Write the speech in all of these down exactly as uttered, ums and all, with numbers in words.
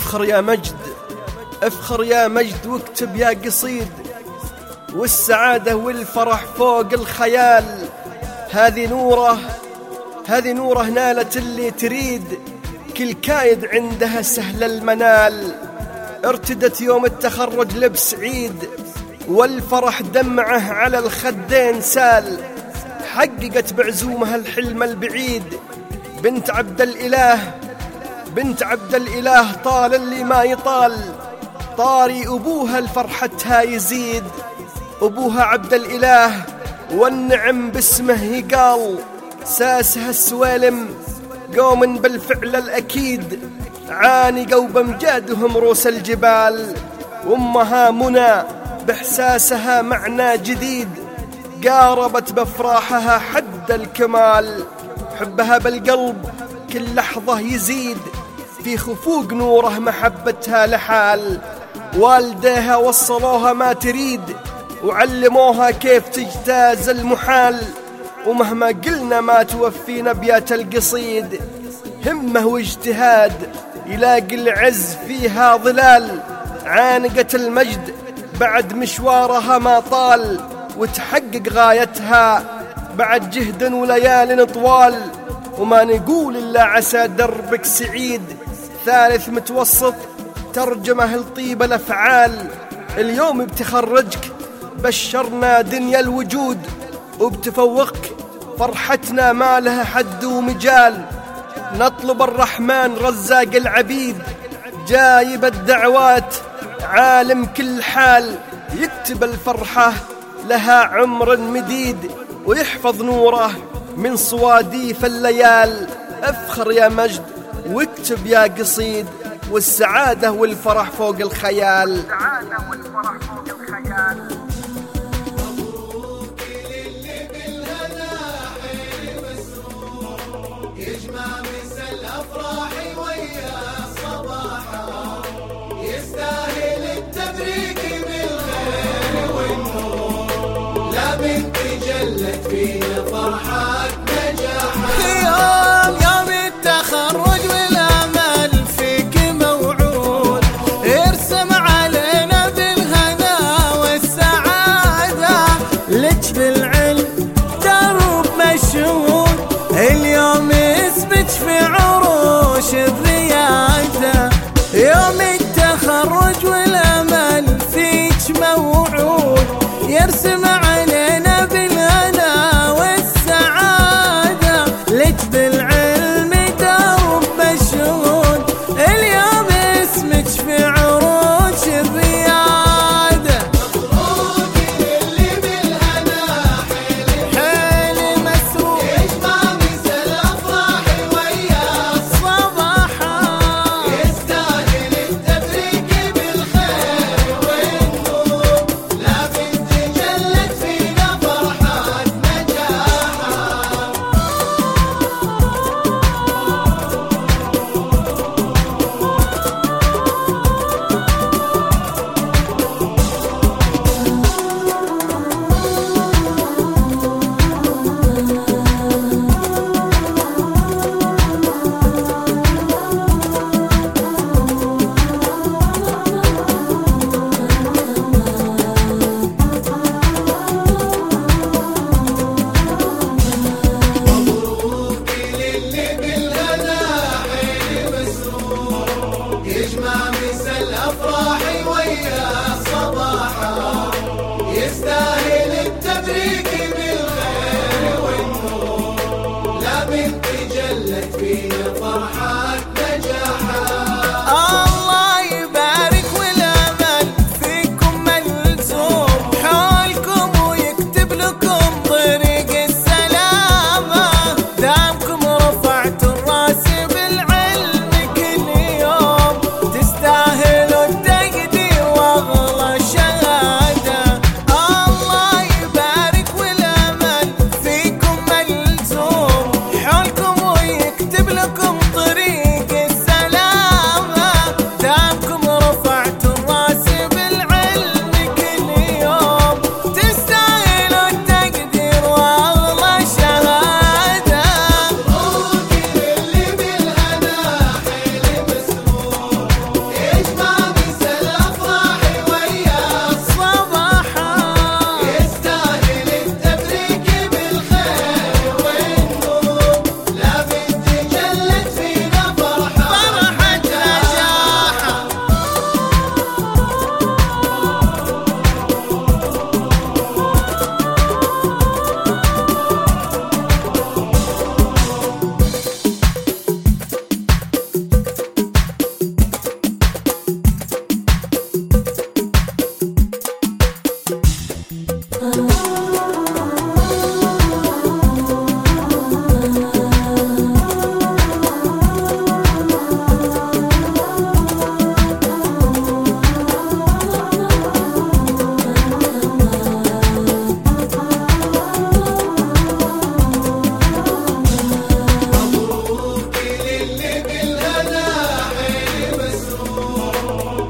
افخر يا مجد، افخر يا مجد واكتب يا قصيد، والسعادة والفرح فوق الخيال. هذه نوره هذه نوره نالت اللي تريد، كل كايد عندها سهل المنال. ارتدت يوم التخرج لبس عيد، والفرح دمعه على الخدين سال. حققت بعزومها الحلم البعيد، بنت عبد الإله بنت عبد الإله طال اللي ما يطال. طاري أبوها لفرحتها يزيد، أبوها عبد الإله والنعم باسمه يقال. ساسها السوالم قوم بالفعل الأكيد، عانقوا بمجادهم روس الجبال. وأمها منى بإحساسها معنى جديد، قاربت بأفراحها حد الكمال. حبها بالقلب كل لحظة يزيد، في خفوق نوره محبتها لحال. والديها وصلوها ما تريد، وعلموها كيف تجتاز المحال. ومهما قلنا ما توفي نبيات القصيد، همه واجتهاد يلاقي العز فيها ظلال. عانقت المجد بعد مشوارها ما طال، وتحقق غايتها بعد جهد وليال طوال. وما نقول إلا عسى دربك سعيد، ثالث متوسط ترجمه لطيب الأفعال. اليوم بتخرجك بشرنا دنيا الوجود، وبتفوقك فرحتنا ما لها حد ومجال. نطلب الرحمن رزاق العبيد، جايب الدعوات عالم كل حال. يكتب الفرحة لها عمر مديد، ويحفظ نوره من صواديف الليال. افخر يا مجد واكتب يا قصيد، والسعادة والفرح فوق الخيال. السعادة والفرح فوق الخيال. مبروك للي بالهنا حلم السرور، يجمع مسا الأفراح ويا الصباحة. يستاهل التبريك بالخير والنور، لا بنت جلت فينا فرحة نجاحها. يوم يوم التخرج والأمل فيك موعود، ارسم علينا بالهنا والسعادة. لك بالعلم درب مشهود، اليوم اثبت في عروش الريادة. يوم التخرج والأمل فيك موعود، يرسم علينا بالهنا والسعادة. لك بالعلم درب مشهود، اليوم اسمك في عروش الريادة. مبروك للي بالهنا حلم حلم مسرور، يجمع مسا الأفراح ويا الصباحة. يستاهل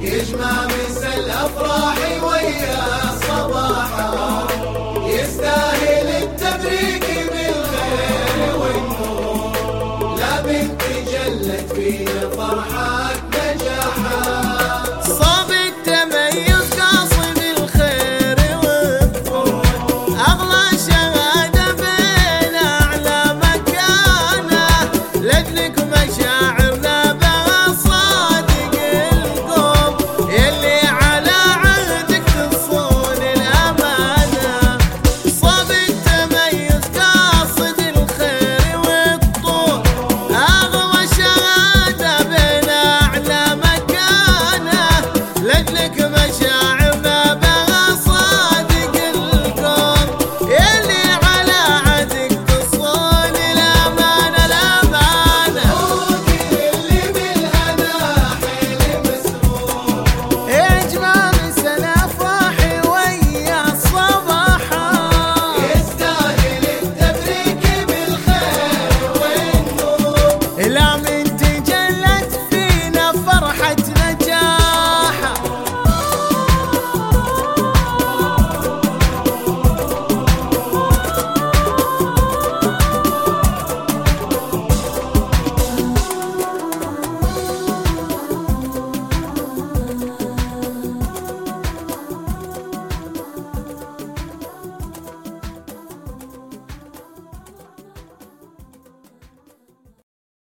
يجمع